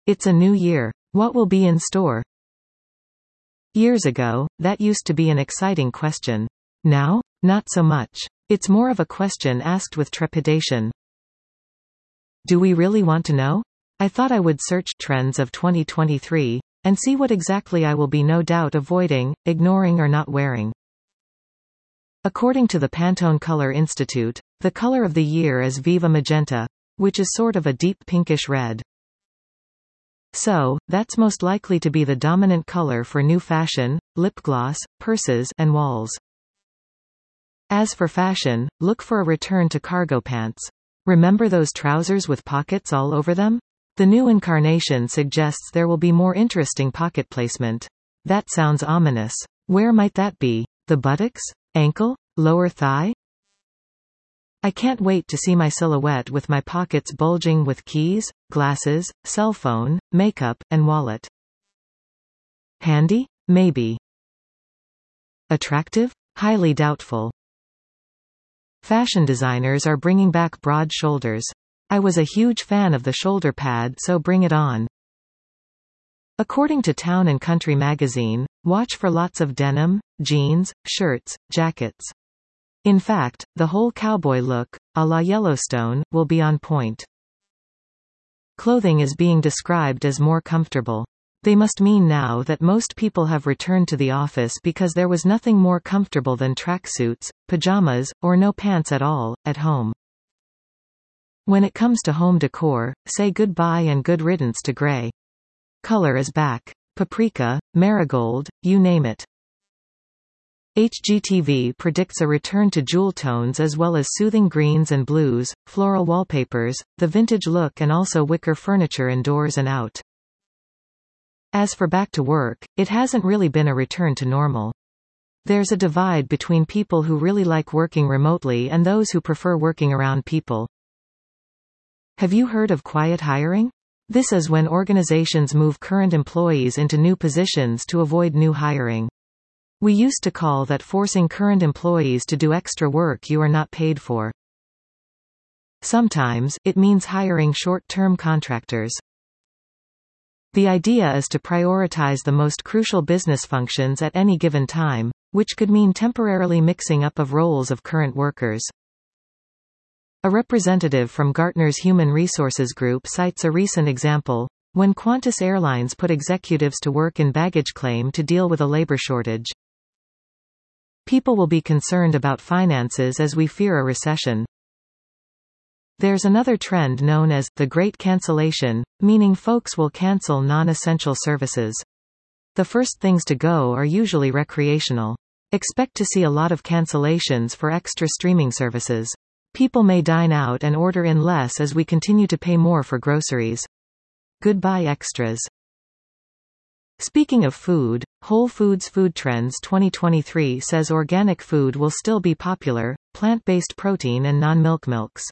It's a new year. What will be in store? Years ago, that used to be an exciting question. Now, not so much. It's more of a question asked with trepidation. Do we really want to know? I thought I would search trends of 2023 and see what exactly I will be no doubt avoiding, ignoring or not wearing. According to the Pantone Color Institute, the color of the year is Viva Magenta, which is sort of a deep pinkish red. So, that's most likely to be the dominant color for new fashion, lip gloss, purses, and walls. As for fashion, look for a return to cargo pants. Remember those trousers with pockets all over them? The new incarnation suggests there will be more interesting pocket placement. That sounds ominous. Where might that be? The buttocks? Ankle? Lower thigh? I can't wait to see my silhouette with my pockets bulging with keys, glasses, cell phone, makeup, and wallet. Handy? Maybe. Attractive? Highly doubtful. Fashion designers are bringing back broad shoulders. I was a huge fan of the shoulder pad, so bring it on. According to Town & Country magazine, watch for lots of denim, jeans, shirts, jackets. In fact, the whole cowboy look, a la Yellowstone, will be on point. Clothing is being described as more comfortable. They must mean now that most people have returned to the office because there was nothing more comfortable than tracksuits, pajamas, or no pants at all, at home. When it comes to home decor, say goodbye and good riddance to gray. Color is back. Paprika, marigold, you name it. HGTV predicts a return to jewel tones as well as soothing greens and blues, floral wallpapers, the vintage look and also wicker furniture indoors and out. As for back to work, it hasn't really been a return to normal. There's a divide between people who really like working remotely and those who prefer working around people. Have you heard of quiet hiring? This is when organizations move current employees into new positions to avoid new hiring. We used to call that forcing current employees to do extra work you are not paid for. Sometimes, it means hiring short-term contractors. The idea is to prioritize the most crucial business functions at any given time, which could mean temporarily mixing up of roles of current workers. A representative from Gartner's Human Resources Group cites a recent example, when Qantas Airlines put executives to work in baggage claim to deal with a labor shortage. People will be concerned about finances as we fear a recession. There's another trend known as the Great Cancellation, meaning folks will cancel non-essential services. The first things to go are usually recreational. Expect to see a lot of cancellations for extra streaming services. People may dine out and order in less as we continue to pay more for groceries. Goodbye extras. Speaking of food, Whole Foods Food Trends 2023 says organic food will still be popular, plant-based protein and non-milk milks.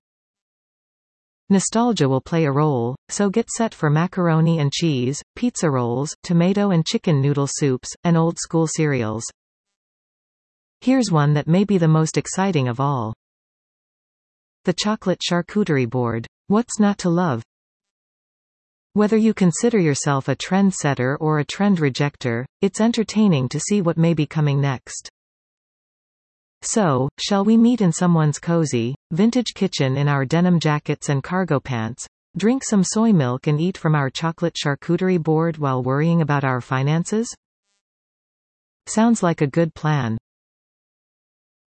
Nostalgia will play a role, so get set for macaroni and cheese, pizza rolls, tomato and chicken noodle soups, and old-school cereals. Here's one that may be the most exciting of all. The chocolate charcuterie board. What's not to love? Whether you consider yourself a trendsetter or a trend rejecter, it's entertaining to see what may be coming next. So, shall we meet in someone's cozy, vintage kitchen in our denim jackets and cargo pants, drink some soy milk and eat from our chocolate charcuterie board while worrying about our finances? Sounds like a good plan.